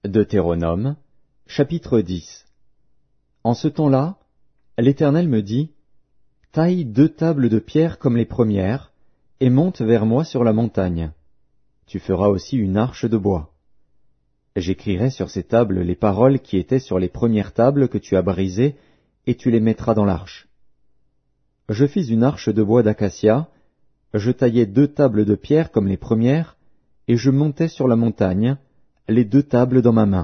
Deutéronome, chapitre 10. En ce temps-là, l'Éternel me dit, « Taille 2 tables de pierre comme les premières, et monte vers moi sur la montagne. Tu feras aussi une arche de bois. J'écrirai sur ces tables les paroles qui étaient sur les premières tables que tu as brisées, et tu les mettras dans l'arche. Je fis une arche de bois d'acacia, je taillai 2 tables de pierre comme les premières, et je montai sur la montagne, les 2 tables dans ma main.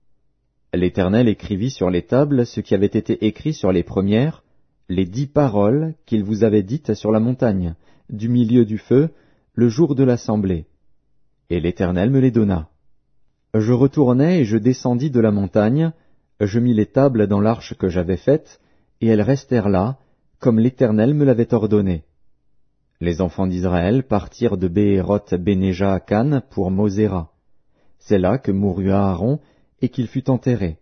L'Éternel écrivit sur les tables ce qui avait été écrit sur les premières, les 10 paroles qu'il vous avait dites sur la montagne, du milieu du feu, le jour de l'assemblée. Et l'Éternel me les donna. Je retournai et je descendis de la montagne, je mis les tables dans l'arche que j'avais faite, et elles restèrent là, comme l'Éternel me l'avait ordonné. Les enfants d'Israël partirent de Béhéroth Bénéja à Cannes pour Moséra. C'est là que mourut Aaron et qu'il fut enterré.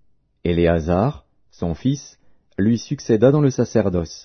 Éléazar, son fils, lui succéda dans le sacerdoce.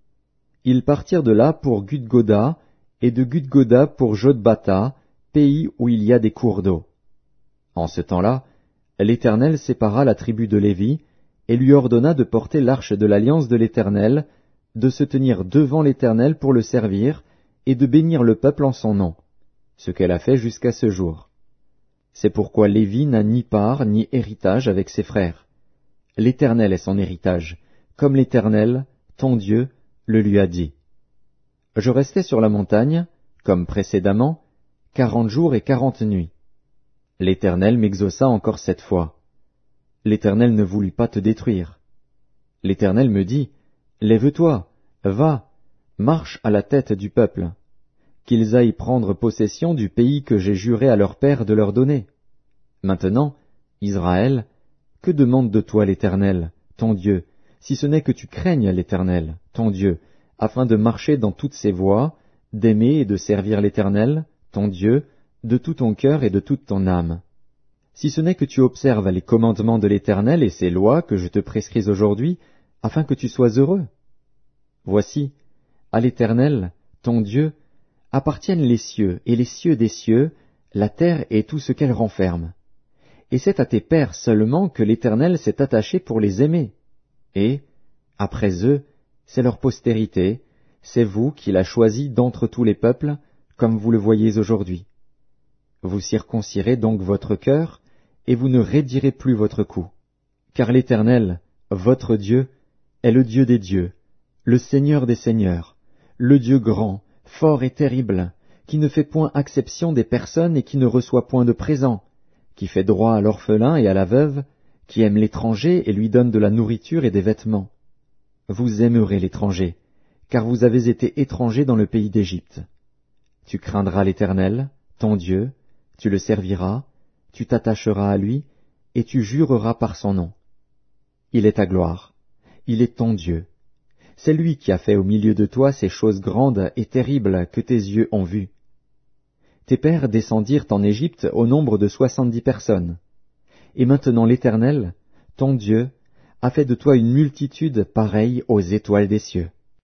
Ils partirent de là pour Gudgoda, et de Gudgoda pour Jotbata, pays où il y a des cours d'eau. En ce temps-là, l'Éternel sépara la tribu de Lévi, et lui ordonna de porter l'arche de l'alliance de l'Éternel, de se tenir devant l'Éternel pour le servir, et de bénir le peuple en son nom, ce qu'elle a fait jusqu'à ce jour. C'est pourquoi Lévi n'a ni part ni héritage avec ses frères. L'Éternel est son héritage, comme l'Éternel, ton Dieu, le lui a dit. Je restai sur la montagne, comme précédemment, 40 jours et 40 nuits. L'Éternel m'exauça encore 7 fois. L'Éternel ne voulut pas te détruire. L'Éternel me dit, « Lève-toi, va, marche à la tête du peuple, qu'ils aillent prendre possession du pays que j'ai juré à leur père de leur donner. Maintenant, Israël, que demande de toi l'Éternel, ton Dieu, si ce n'est que tu craignes l'Éternel, ton Dieu, afin de marcher dans toutes ses voies, d'aimer et de servir l'Éternel, ton Dieu, de tout ton cœur et de toute ton âme. Si ce n'est que tu observes les commandements de l'Éternel et ses lois que je te prescris aujourd'hui, afin que tu sois heureux. Voici, à l'Éternel, ton Dieu, appartiennent les cieux et les cieux des cieux, la terre et tout ce qu'elle renferme. Et c'est à tes pères seulement que l'Éternel s'est attaché pour les aimer. Et, après eux, c'est leur postérité, c'est vous qu'il a choisi d'entre tous les peuples, comme vous le voyez aujourd'hui. Vous circoncirez donc votre cœur, et vous ne raidirez plus votre cou. Car l'Éternel, votre Dieu, est le Dieu des dieux, le Seigneur des seigneurs, le Dieu grand, fort et terrible, qui ne fait point acception des personnes et qui ne reçoit point de présent, qui fait droit à l'orphelin et à la veuve, qui aime l'étranger et lui donne de la nourriture et des vêtements. Vous aimerez l'étranger, car vous avez été étrangers dans le pays d'Égypte. Tu craindras l'Éternel, ton Dieu, tu le serviras, tu t'attacheras à lui, et tu jureras par son nom. Il est ta gloire, il est ton Dieu. C'est lui qui a fait au milieu de toi ces choses grandes et terribles que tes yeux ont vues. Tes pères descendirent en Égypte au nombre de 70 personnes. Et maintenant l'Éternel, ton Dieu, a fait de toi une multitude pareille aux étoiles des cieux.